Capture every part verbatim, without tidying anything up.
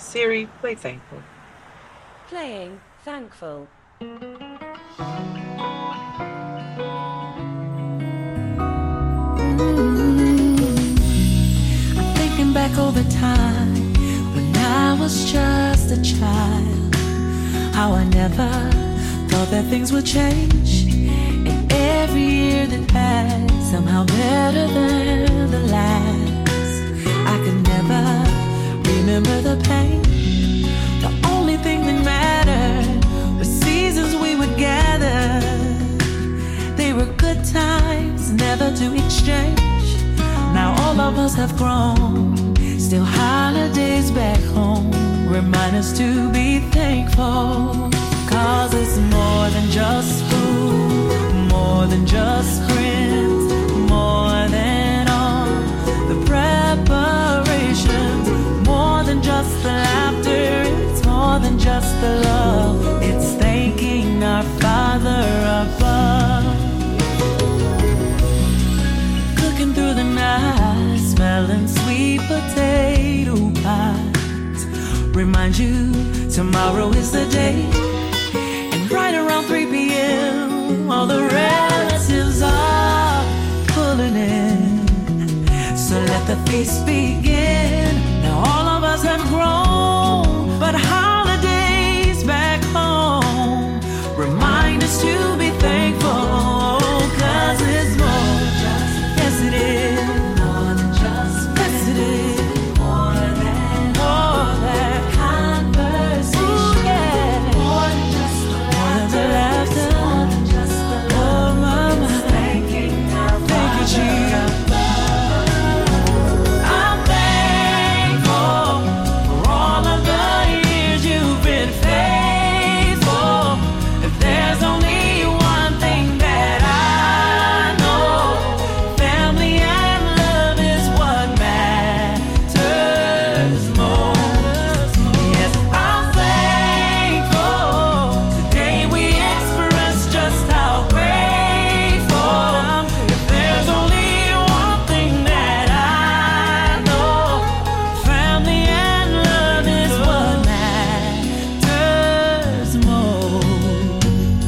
Siri, play Thankful. Playing Thankful. I'm thinking back over time when I was just a child, how I never thought that things would change. And every year that passed, somehow better than the last. I could never remember the pain. The only thing that mattered was seasons we would gather. They were good times, never to exchange. Now all of us have grown. Still holidays back home remind us to be thankful. Cause it's more than just food, more than just friends, more than all the preparations, more than just the laughter, it's more than just the love. It's thanking our Father above. Cooking through the night, smelling sweet potato pies, remind you tomorrow is the day. And right around three p.m. all the relatives are pulling in. So let the feast begin. Now all of us have grown, but holidays back home remind us to be thankful. Cause it's more than just, yes it is, more than just, yes it is, more than, more than conversation. Ooh, yeah. More than just the laughter, laughter. More than just the love. Oh, mama. Thanking our Thank you, Jesus. I'm thankful for all of the years you've been faithful. If there's only one thing that I know, family and love is what matters most. Yes, I'm thankful. Today we express just how grateful. If there's only one thing that I know, family and love is what matters most.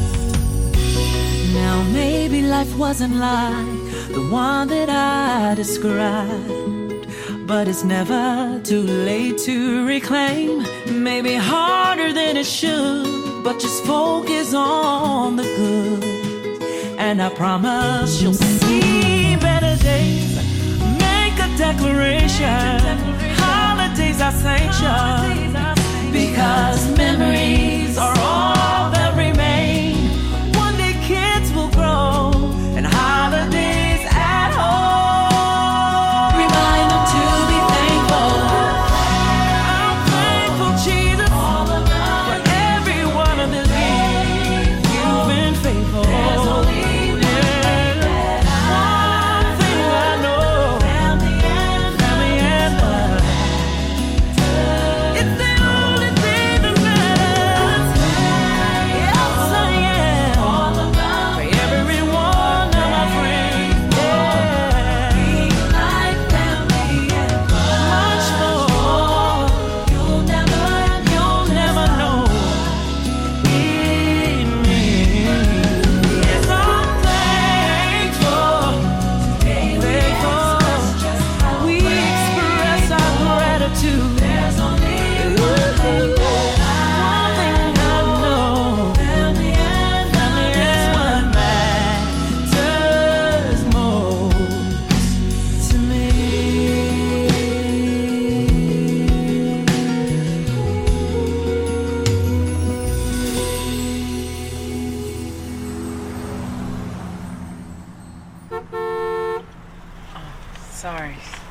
Now maybe life wasn't like the one that I described, but it's never too late to reclaim. Maybe harder than it should, but just focus on the good, and I promise you'll see better days. Make a declaration, holidays are sanctioned, because memories are all that remain. One day kids will grow, and holidays at home remind them to be thankful. I'm thankful, Jesus, for every one of the days you've been faithful. There's only one thing I know, family and love. It's the only thing that matters. Yes, I am. For every one of my friends, yeah. Like family and much more. You'll never, you'll never know in me. Yes, I'm thankful. Thankful. We express our gratitude. There's only one thing that I know. Family and love is what matters most to me. Sorry.